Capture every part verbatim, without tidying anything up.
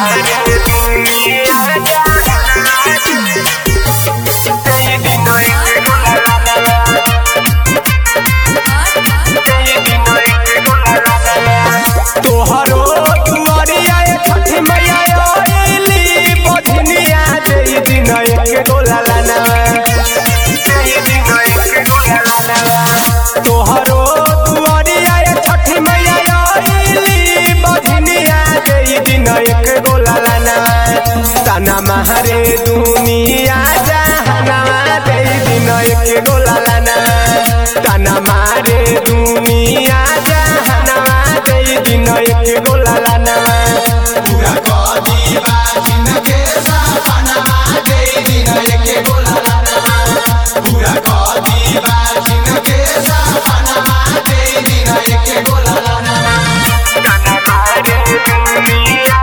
तोहरो दुआरिया छठी मैया आइली बजनिया जई दिन एक गोला लाना तोहरो दुआरिया छठी मैया आइली बजनिया जई दिन एक गोला लाना ताना मारे दुनिया जहाना जई दिन एक गोला लाना ताना मारे दुनिया जहाना जई दिन एक गोला लाना पूरा कदी बाजिन के सपना जई दिन एक गोला लाना पूरा कदी बाजिन के सपना जई दिन एक गोला लाना ताना मारे दुनिया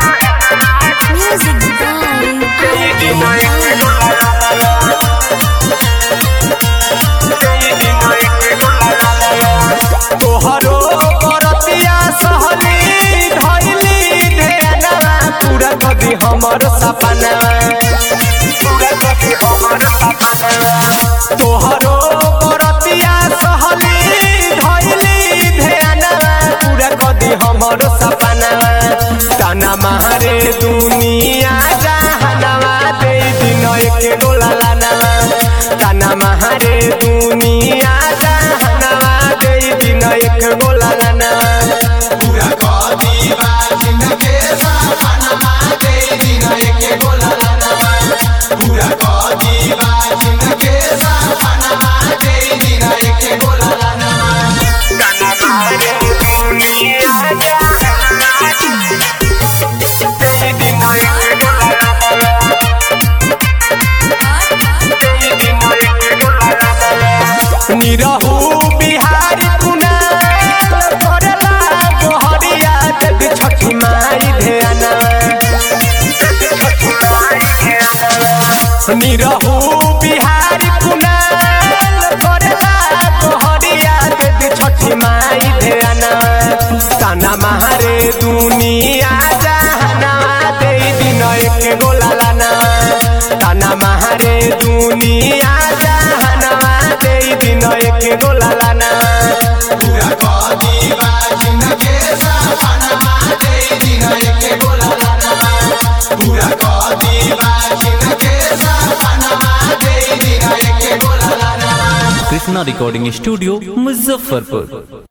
Music by जई दिन एक गोला लाना जई दिन एक गोला लाना तोहरो परतिया सहली धइली ध्यानवा पूरा कदी हमर सपना पूरा कदी हमर सपना तोहरो परतिया सहली धइली ध्यानवा पूरा कदी हमर सपना ताना मारे दुनिया जहानवा दे दिन एक गोला लाना ताना मारे दुनिया जहानवा दे दिन एक गोला लाना पूरा कदी बाजिन के सपना जई दिन एक गोला लाना पूरा कदी बाजिन के सपना जई दिन एक गोला लाना ताना मारे दुनिया जहानवा दे दिन एक गोला लाना दे दिन एक गोला लाना निरहु बिहारी कुनाल करला गोहरिया देवी छठी माई ध्याना निरहु बिहारी कुनाल करला गोहरिया देवी छठी माई ध्याना ताना मारे दुनिया जहाना दे दिन एक गोला लाना ताना मारे दुनिया जहाना दे दिन एक गोला लाना पूरा कदी बाजिन के सपना जई दिन एक गोला लाना पूरा कदी बाजिन के सपना जई दिन एक गोला लाना कृष्णा रिकॉर्डिंग स्टूडियो मुजफ्फरपुर।